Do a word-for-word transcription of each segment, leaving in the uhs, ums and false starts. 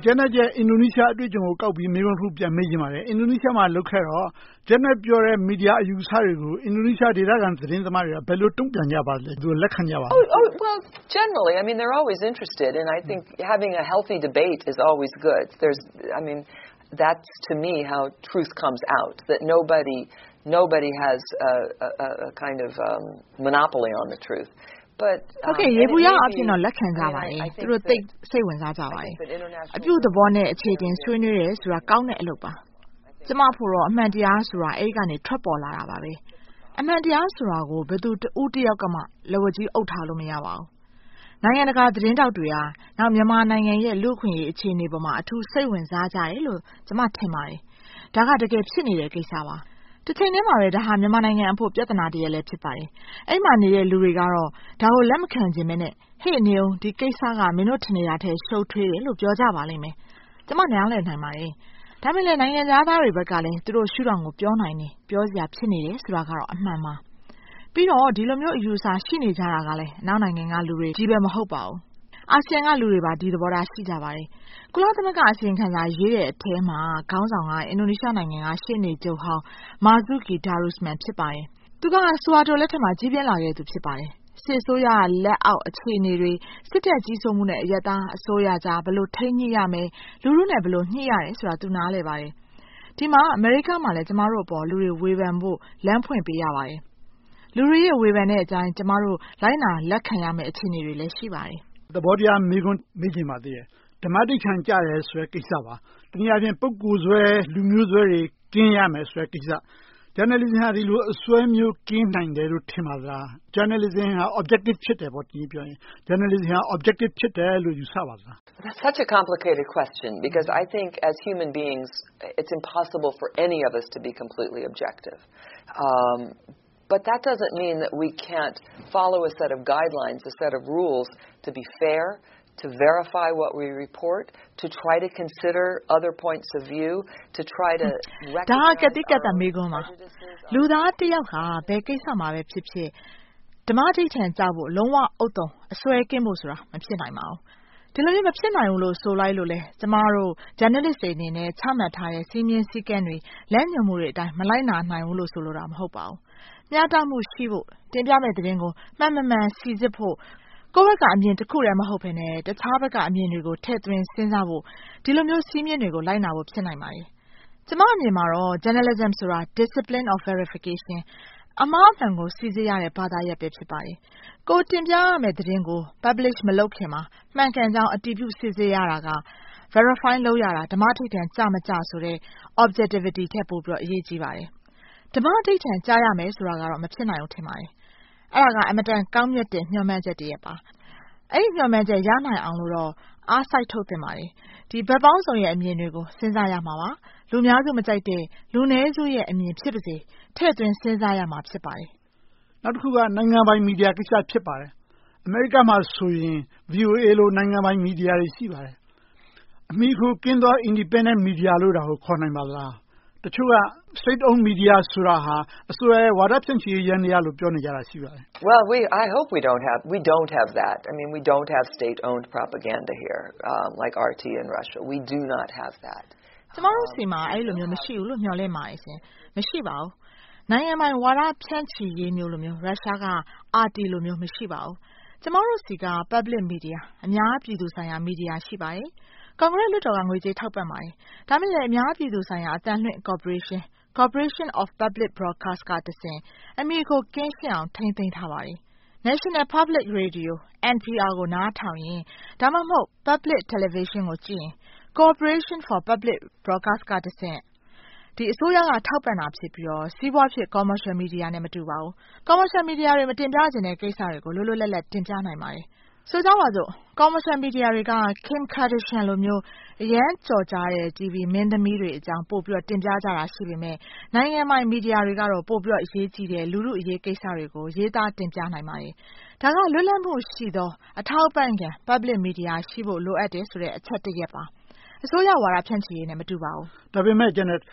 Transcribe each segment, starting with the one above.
Janet ရဲ့ အင်ဒိုနီးရှားအတွေ့အကြုံကိုကောက်ပြီးမေးခွန်းတစ်ခုပြန်မေးချင်ပါတယ်။အင်ဒိုနီးရှားမှာလုပ်ခဲ့တော့ Janet ပြောတဲ့မီဒီယာအယူအဆတွေကိုအင်ဒိုနီးရှားဒေသခံသတင်းသမားတွေကဘယ်လိုတုံ့ပြန်ကြပါလဲ။သူတို့လက်ခံကြပါလား Oh, oh, well, generally, I mean, they're always interested, and I think having a healthy debate is always good. There's, I mean, that's to me how truth comes out, that nobody, nobody has a, a, a kind of um, monopoly on the truth. But um, okay, ရေဘူးရအဖြစ်တော့လက်ခံကြပါတယ်။သူတို့သိစိတ်ဝင်စားကြပါတယ်။အပြုသဘောနဲ့အခြေတင်ဆွေးနွေးရဲဆိုတာကောင်းတဲ့အလုပ်ပါ။ကျမဖို့တော့အမှန်တရားဆိုတာအဲ့ကနေထွက်ပေါ်လာတာပါပဲ။အမှန်တရားဆိုတာကိုဘယ်သူတူတယောက်ကမှလက်ဝဲကြီးအုပ်ထားလို့မရပါဘူး။နိုင်ငံတကာသတင်းတောက်တွေကနောက်မြန်မာနိုင်ငံရဲ့လူ့အခွင့်အရေးအခြေအနေပေါ်မှာအထူးစိတ်ဝင်စားကြတယ်လို့ကျမထင်ပါတယ်။ဒါကတကယ်ဖြစ်နေတဲ့ကိစ္စပါ။တစ်ချိန်တည်းမှာပဲဒါဟာမြန်မာနိုင်ငံအဖို့ပြဿနာတည်းလည်းဖြစ်ပါတယ်။အဲ့မှာနေတဲ့လူတွေကတော့ဒါကိုလက်မခံခြင်းနဲ့ဟဲ့နေအောင်ဒီကိစ္စကမင်းတို့ထင်နေတာထဲရှုပ်ထွေးတယ်လို့ပြောကြပါလိမ့်မယ်။ကျမနားလည်နိုင်ပါတယ်။ဒါပေမဲ့နိုင်ငံသားတွေဘက်ကလည်းသူတို့ရှုထောင့်ကိုပြောနိုင်နေပြောစရာဖြစ်နေတယ်ဆိုတာကတော့အမှန်ပါ။ပြီးတော့ဒီလိုမျိုးအယူအဆရှိနေကြတာကလည်းနောက်နိုင်ငံကလူတွေကြီးပဲမဟုတ်ပါဘူး။အာဆီယံကလူတွေပါဒီသဘောထားရှိကြပါတယ်။ကုလသမဂ္ဂအစီရင်ခံစာရေးတဲ့အထဲမှာခေါင်းဆောင်ကအင်ဒိုနီးရှားနိုင်ငံကရှေ့နေချုပ်ဟောင်းမာဇုကီဒါရုစ်မန်ဖြစ်ပါတယ်။သူကဆွာတိုလက်ထက်မှာကြီးပြင်းလာခဲ့သူဖြစ်ပါတယ်။စစ်ဆိုးရလက်အောက်အခြေအနေတွေစစ်တပ်ကြီးစိုးမှုနဲ့အယက်သားအစိုးရကြားဘလို့ထိန်းညှိရမယ်လူလူနဲ့ဘလို့ညှိရတယ်ဆိုတာသူနားလဲပါတယ်။ဒီမှာအမေရိကမှာလည်းကျမတို့အပေါ်လူတွေဝေဖန်ဖို့လမ်းဖွင့်ပေးရပါတယ်။လူတွေရဲ့ဝေဖန်တဲ့အတိုင်းကျမတို့လိုက်နာလက်ခံရမယ့်အခြေအနေတွေလည်းရှိပါတယ်။သဘောတရားမေးခွန်းမေးချင်ပါသေးတယ်။ဓမ္မတိခံကြရဲဆိုတဲ့ကိစ္စပါ။တနည်းအားဖြင့်ပုဂ္ဂိုလ်ဆွဲလူမျိုးဆွဲတွေကင်းရမယ်ဆိုတဲ့ကိစ္စ။ journalism ဟာဒီလိုအစွဲမျိုးကင်းနိုင်တယ်လို့ထင်ပါလား။ journalism ဟာ objective ဖြစ်တယ်ပေါ့ဒီပြောရင် journalism ဟာ objective ဖြစ်တယ်လို့ယူဆပါလား That's such a complicated question because I think as human beings it's impossible for any of us to be completely objective. Um, but that doesn't mean that we can't follow a set of guidelines, a set of rules to be fair, to verify what we report, to try to consider other points of view, to try to recognize ဒါကတိကတမေကွန်းပါလူသားတစ်ယောက်ဟာဘယ်ကိစ္စမှာပဲဖြစ်ဖြစ်ဓမ္မတိထံကြောက်ဖို့လုံးဝအုတ်တုံအစွဲကင်းဖို့ဆိုတာမဖြစ်နိုင်ပါဘူးဒီလိုမျိုးမဖြစ်နိုင်ဘူးလို့ဆိုလိုက်လို့လေကျမတို့ journalist တွေအနေနဲ့ချမှတ်ထားတဲ့စီးမြင်စည်းကမ်းတွေလက်ညှိုးမှုတွေအတိုင်းမလိုက်နာနိုင်ဘူးလို့ဆိုလိုတာမဟုတ်ပါဘူးမျှတမှုရှိဖို့တင်ပြမဲ့သတင်းကိုမှန်မှန်မှန်စီစစ်ဖို့ကိုယ့်ဘက်ကအမြင်တစ်ခုတည်းမဟုတ်ဘဲနဲ့တခြားဘက်ကအမြင်တွေကိုထည့်သွင်းစဉ်းစားဖို့ဒီလိုမျိုးစီးမြင်တွေကိုလိုက်နာဖို့ဖြစ်နိုင်ပါတယ်ကျမအမြင်မှာတော့ journalism ဆိုတာ discipline of verification အမှားအမှန်ကိုစီစစ်ရတဲ့ဘာသာရပ်ပဲဖြစ်ပါတယ်ကိုတင်ပြရမယ့်သတင်းကို publish မလုပ်ခင်မှာမှန်ကန်ကြောင်းအတည်ပြုစီစစ်ရတာက verify လုပ်ရတာဓမ္မထိပ်တန်းကြမကြဆိုတဲ့ objectivity ထက်ပိုပြီးအရေးကြီးပါတယ်ဓမ္မထိပ်တန်းကြားရမယ်ဆိုတာကတော့မဖြစ်နိုင်ဘူးထင်ပါတယ်အဲ့ဒါကအမတန်ကောင်းမြတ်တဲ့ညှော်မှန်းချက်တည်းရဲ့ပါအဲ့ဒီညှော်မှန်းချက်ရနိုင်အောင်လို့တော့အားစိုက်ထုတ်သင့်ပါတယ်ဒီဘက်ပေါင်းစုံရဲ့အမြင်တွေကိုစဉ်းစားရမှာပါလူများစုမကြိုက်တဲ့လူနည်းစုရဲ့အမြင်ဖြစ်ပါစေထည့်သွင်းစဉ်းစားရမှာဖြစ်ပါတယ်နောက်တစ်ခုကနိုင်ငံပိုင်မီဒီယာကိစ္စဖြစ်ပါတယ်အမေရိကမှာဆိုရင် V O A လိုနိုင်ငံပိုင်မီဒီယာတွေရှိပါတယ်အမိခိုကင်းသော independent media လို့တာကိုခေါ်နိုင်ပါလားတချို့က state owned media ဆိုတာဟာအစိုးရရဲ့ဝါဒဖြန့်ချီရေးရန်တရားလို့ပြောနေကြတာရှိပါတယ် Well, we I hope we don't have we don't have that. I mean, we don't have state owned propaganda here um, like R T in Russia. We do not have that. ကျမတို့စီမှာအဲ့လိုမျိုးမရှိဘူးလို့မျှော်လင့်ပါတယ်ရှင်မရှိပါဘူးနိုင်ငံပိုင်ဝါဒဖြန့်ချီရေးမျိုးလိုမျိုးရုရှားက R T လိုမျိုးမရှိပါဘူးကျမတို့စီက public media အများပြည်သူဆိုင်ရာမီဒီယာရှိပါတယ်ကွန်ဂရက်လွှတ်တော်ကငွေကြေးထောက်ပံ့ပါတယ်ဒါပေမဲ့အများပြည်သူဆိုင်ရာအသံလွှင့် corporation corporation of public broadcast ကတဆင့်အမိကိုကင်းရှင်းအောင်ထိန်းသိမ်းထားပါတယ် National Public Radio N P R ကိုနားထောင်ရင်ဒါမှမဟုတ် public television ကိုကြည့်ရင် Corporation for Public Broadcast ကတဆင့်ဒီအစိုးရကထောက်ပံ့တာဖြစ်ပြီးတော့စီးပွားဖြစ် commercial media နဲ့မတူပါဘူး commercial media တွေမတင်ပြခြင်းတဲ့ကိစ္စတွေကိုလွတ်လွတ်လပ်လပ်တင်ပြနိုင်ပါတယ်ဆိုကြပါစို့ commercial media တွေက Kim Kardashian လိုမျိုးအရန်ကြော်ကြားတဲ့ T V မင်းသမီးတွေအကြောင်းပို့ပြီးတင်ပြကြတာရှိပေမဲ့နိုင်ငံပိုင်မီဒီယာတွေကတော့ပို့ပြီးအရေးကြီးတဲ့လူလူအရေးကိစ္စတွေကိုရေးသားတင်ပြနိုင်ပါတယ်ဒါကလွတ်လပ်မှုရှိသောအထောက်ပံ့ခံ public media ရှိဖို့လိုအပ်တယ်ဆိုတဲ့အချက်တရက်ပါအစိုးရဝါဒဖြန့်ချီရေးနဲ့မတူပါဘူးဒါပေမဲ့ Janet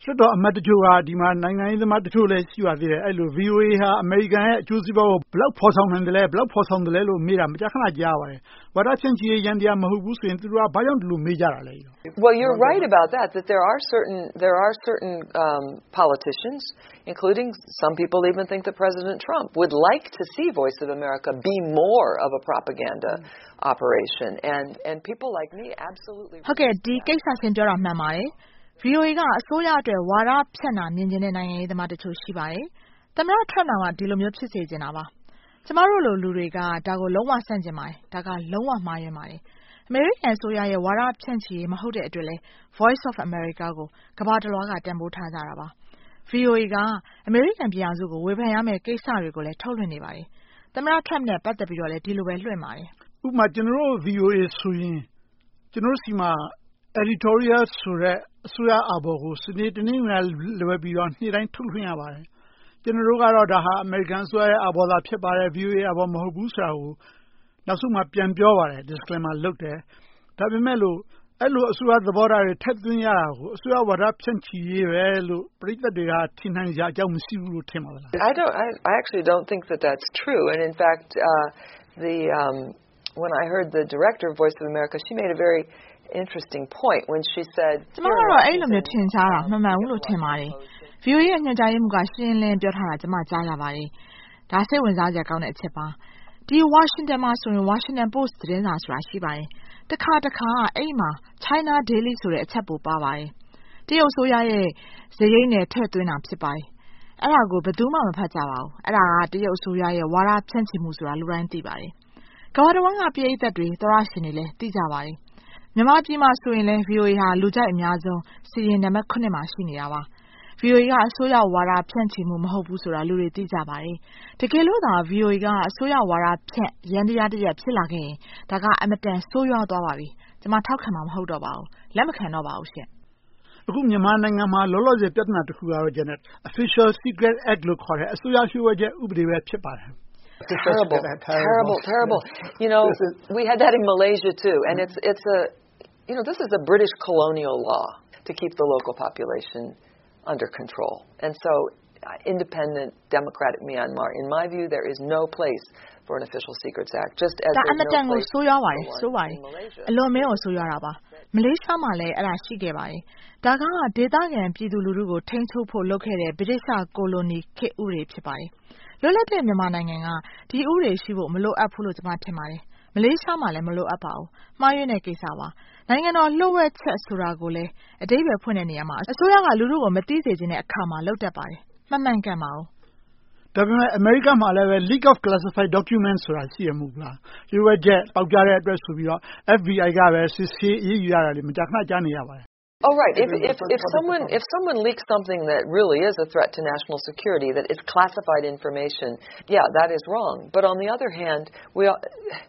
လွှတ်တော်အမတ်တချို့ကဒီမှာနိုင်ငံရေးသမားတချို့လည်းရှိပါသေးတယ်အဲ့လို V O A ဟာအမေရိကန်ရဲ့အကျိုးစီးပွားကိုဘယ်လောက်ဖော်ဆောင်နိုင်တယ်လဲဘယ်လောက်ဖော်ဆောင်တယ်လဲလို့မေးတာမကြာခဏကြားပါတယ်ဝါဒဖြန့်ချီရေးရန်တရားမဟုတ်ဘူးဆိုရင်သူတို့ကဘာကြောင့်ဒီလိုမေးကြတာလဲ Well, you're right about that that there are certain there are certain um, politicians including some people even think that President Trump would like to see Voice of America be more of a propaganda operation and and people like me absolutely ဟုတ်ကဲ့ဒီကိစ္စရှင်ပြောတာမှန်ပါတယ်V O A ကအစိုးရအတွက်ဝါဒဖြန့်တာမြင်ကျင်တဲ့နိုင်ငံရေးသမားတချို့ရှိပါတယ်။သမ္မတ Trump ကဒီလိုမျိုးဖြစ်စေချင်တာပါ။ကျမတို့လိုလူတွေကဒါကိုလုံးဝဆန့်ကျင်ပါတယ်။ဒါကလုံးဝမှားယွင်းပါတယ်။အမေရိကန်အစိုးရရဲ့ဝါဒဖြန့်ချီရေးမဟုတ်တဲ့အတွက်လဲ Voice of America ကိုကမ္ဘာတစ်လွှားကတန်ဖိုးထားကြတာပါ။ V O A ကအမေရိကန်ပြည်အောင်စုကိုဝေဖန်ရမယ့်ကိစ္စတွေကိုလည်းထုတ်လွှင့်နေပါတယ်။သမ္မတ Trump နဲ့ပတ်သက်ပြီးတော့လည်းဒီလိုပဲလွှင့်ပါတယ်။ဥပမာကျွန်တော်တို့ V O A ဆိုရင်ကျွန်တော်တို့စီမှာ editorial ဆိုတဲ့အစိုးရအဘော်ကိုစနေတနင်္လာလွယ်ပြီးတော့နေ့တိုင်းထုတ်လွှင့်ရပါတယ်ကျွန်တော်တို့ကတော့ဒါဟာအမေရိကန်အစိုးရရဲ့အဘော်သာဖြစ်ပါတယ် V O A အဘော်မဟုတ်ဘူးဆိုတာကိုနောက်ဆုံးမှပြန်ပြောပါတယ် disclaimer လုပ်တယ်ဒါပေမဲ့လို့အဲ့လိုအစိုးရသဘောထားတွေထက်သွင်းရတာကိုအစိုးရဝါဒဖြန့်ချီရေးပဲလို့ပြည်သက်တွေကထင်နိုင်ကြအကြောင်းမရှိဘူးလို့ထင်ပါလား I don't I, I actually don't think that that's true and in fact uh, the um, when I heard the director of Voice of America she made a very interesting point when she said ကျမကတော့အဲ့လိုမျိုးထင်ရှားတာမှန်မှန်ဘူးလို့ထင်ပါတယ် V O A ရဲ့ညွှန်ကြားရေးမှူးကရှင်းလင်းပြောထားတာကျမကြားရပါတယ်ဒါစိတ်ဝင်စားစရာကောင်းတဲ့အချက်ပါဒီ Washington မှာဆိုရင် Washington Post သတင်းစာဆိုတာရှိပါတယ်တခါတခါအဲ့မှာ China Daily ဆိုတဲ့အချက်ပိုပါပါတယ်တရုတ်ဆိုရရဲ့ဇယိမ်းနဲ့ထည့်သွင်းတာဖြစ်ပါတယ်အဲ့ဒါကိုဘယ်သူမှမဖတ်ကြပါဘူးအဲ့ဒါကတရုတ်ဆိုရရဲ့ဝါဒဖြန့်ချီမှုဆိုတာလူတိုင်းသိပါတယ်ကမ္ဘာတစ်ဝန်းကပြည်သက်တွေသရရှင်တွေလည်းသိကြပါတယ်မြန်မာပြည်မှာဆိုရင်လည်း V O A ဟာလူကြိုက်အများဆုံးစီရင်နံပါတ်ခုနှစ်မှာရှိနေတာပါ V O A ကအစိုးရဝါဒဖြန့်ချီမှုမဟုတ်ဘူးဆိုတာလူတွေသိကြပါတယ်တကယ်လို့သာ V O A ကအစိုးရဝါဒဖြန့်ရန်တရားတရက်ဖြစ်လာခဲ့ရင်ဒါကအမတန်ဆိုးရွားသွားပါပြီကျွန်မထောက်ခံမှာမဟုတ်တော့ပါဘူးလက်မခံတော့ပါဘူးရှင်အခုမြန်မာနိုင်ငံမှာလောလောဆယ်ပြဿနာတစ်ခုကတော့ Janet Official Secret Act လို့ခေါ်တဲ့အစိုးရလျှို့ဝှက်ချက်ဥပဒေပဲဖြစ်ပါတယ် Terrible, terrible, terrible. You know, we had that in Malaysia too, and it's it's a, you know, this is a British colonial law to keep the local population under control, and so uh, independent democratic Myanmar, in my view, there is no place for an Official Secrets Act, just as there's no place for one in Malaysia. အလွန်မဲကိုဆိုရတာပါမလေးရှားမှာလည်းအဲ့ဒါရှိခဲ့ပါတယ်ဒါကဒေသခံပြည်သူလူထုကိုထိန်းချုပ်ဖို့လုပ်ခဲ့တဲ့ဗြိတိရှကိုလိုနီခေတ်ဥပဒေဖြစ်ပါတယ်လွတ်လပ်တဲ့မြန်မာနိုင်ငံကဒီဥပဒေရှိဖို့မလိုအပ်ဘူးလို့ကျွန်မထင်ပါတယ်မလေးရှားမှာလည်းမလိုအပ်ပါဘူးမှားယွင်းတဲ့ကိစ္စပါနိုင်ငံတော်လှုပ်ဝက်ချက်ဆိုတာကိုလည်းအတိတ်ပဲဖွင့်တဲ့နေရာမှာအစိုးရကလူထုကိုမသိစေခြင်းတဲ့အခါမှာလုပ်တတ်ပါတယ်မှန်မှန်ကန်ပါဘူးဒါပေမဲ့အမေရိကမှာလည်းပဲ leak of classified documents ဆိုတာရှိရမှုလားရွေးဝဲချက်ပေါက်ကြားတဲ့အတွက်ဆိုပြီးတော့ F B I ကပဲစစ်ဆေးရေးယူရတာလေမကြာခဏကြားနေရပါတယ် Oh right. If if if someone if someone leaks something that really is a threat to national security, that is classified information, yeah, that is wrong. But on the other hand, we are,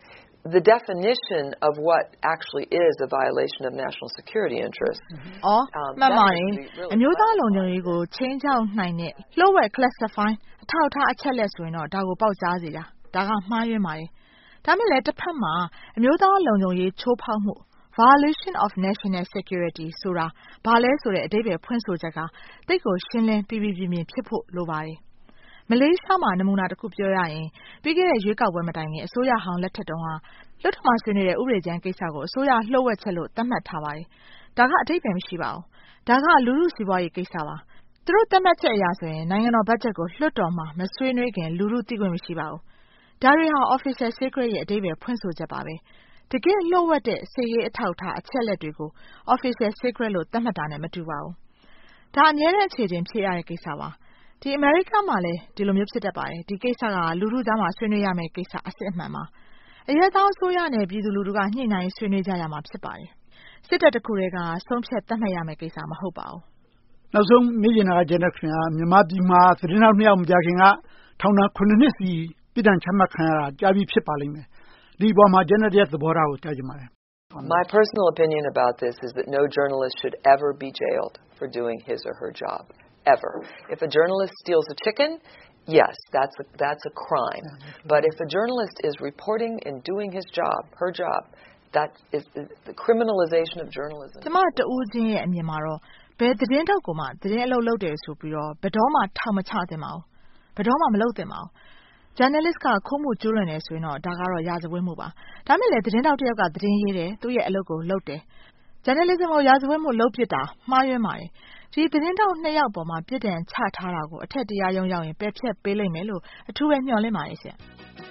the definition of what actually is a violation of national security interests. အော်မှန်ပါတယ်အမျိုးသားလုံခြုံရေးကိုချင်းချောက်နိုင်တဲ့လှုပ်ဝက် classify အထောက်အထားအချက်လက်ဆိုရင်တော့ဒါကိုပေါက်ကြားစေတာဒါကမှားယွင်းပါတယ်ဒါမဲ့လည်းတစ်ဖက်မှာအမျိုးသားလုံခြုံရေးချိုးဖောက်မှုviolation of national security ဆိုတာဘာလဲဆိုတဲ့အဓိပ္ပာယ်ဖွင့်ဆိုချက်ကတိတ်ကိုရှင်းလင်းပြပြပြပြဖြစ်ဖို့လိုပါတယ်မလေးရှားမှာနမူနာတစ်ခုပြောရရင်ပြီးခဲ့တဲ့ရွေးကောက်ပွဲမတိုင်ခင်အစိုးရဟောင်းလက်ထက်တုန်းကလွှတ်တော်မှာဆွေးနွေးတဲ့ဥပဒေကြမ်းကိစ္စကိုအစိုးရလှုပ်ဝက်ချက်လို့သတ်မှတ်ထားပါတယ်ဒါကအဓိပ္ပာယ်မရှိပါဘူးဒါကလူလူစီးပွားရေးကိစ္စပါသူတို့သတ်မှတ်ချက်အရဆိုရင်နိုင်ငံတော်ဘတ်ဂျက်ကိုလွှတ်တော်မှာမဆွေးနွေးခင်လူလူသိခွင့်မရှိပါဘူးဒါတွေဟာ official secret ရဲ့အဓိပ္ပာယ်ဖွင့်ဆိုချက်ပါပဲတကယ်လှုပ်ဝက်တဲ့စစ်ရေးအထောက်အထားအချက်လက်တွေကို official secret လို့သတ်မှတ်တာနဲ့မတူပါဘူး။ဒါအများနဲ့အခြေတင်ဖြစ်ရတဲ့ကိစ္စပါ။ဒီအမေရိကမှာလည်းဒီလိုမျိုးဖြစ်တတ်ပါတယ်။ဒီကိစ္စကလူထုကြားမှာဆွေးနွေးရမယ့်ကိစ္စအစစ်အမှန်ပါ။အရေးသားအစိုးရနဲ့ပြည်သူလူထုကညှိနှိုင်းဆွေးနွေးကြရမှာဖြစ်ပါတယ်။စစ်တပ်တစ်ခုတည်းကဆုံးဖြတ်သတ်မှတ်ရမယ့်ကိစ္စမဟုတ်ပါဘူး။နောက်ဆုံးမေးချင်တာက Janet ခင်ဗျာမြန်မာပြည်မှာသတင်းထောက်နှစ်ယောက်မကြာခင်ကထောင်ဒဏ်ခုနှစ်နှစ်စီပြစ်ဒဏ်ချမှတ်ခံရတာကြားပြီးဖြစ်ပါလိမ့်မယ်။ဒီပေါ်မှာ Janet ရဲ့သဘောထားကိုကြားချင်ပါတယ်။ My personal opinion about this is that no journalist should ever be jailed for doing his or her job, ever. If a journalist steals a chicken, yes, that's a, that's a crime. But if a journalist is reporting and doing his job, her job, that is the criminalization of journalism. ကျမတူးချင်းရဲ့အမြင်မှာတော့ဘယ်သတင်းထောက်ကိုမှသတင်းအလုပ်လုပ်တယ်ဆိုပြီးတော့ဘယ်တော့မှထောင်မချသင့်ပါဘူးဘယ်တော့မှမလုပ်သင့်ပါဘူး journalist ကခိုးမှုကျူးလွန်နေဆိုရင်တော့ဒါကတော့ရာဇဝတ်မှုပါဒါမဲ့လည်းသတင်းထောက်တစ်ယောက်ကသတင်းရေးတယ်သူ့ရဲ့အလုပ်ကိုလုပ်တယ် journalism ကိုရာဇဝတ်မှုလုပ်ပစ်တာမှားယွင်းပါတယ်ဒီသတင်းထောက်နှစ်ယောက်ပေါ်မှာပြစ်ဒဏ်ချထားတာကိုအထက်တရားရုံးရောက်ရင်ပယ်ဖျက်ပေးလိမ့်မယ်လို့အထူးပဲမျှော်လင့်ပါတယ်ရှင်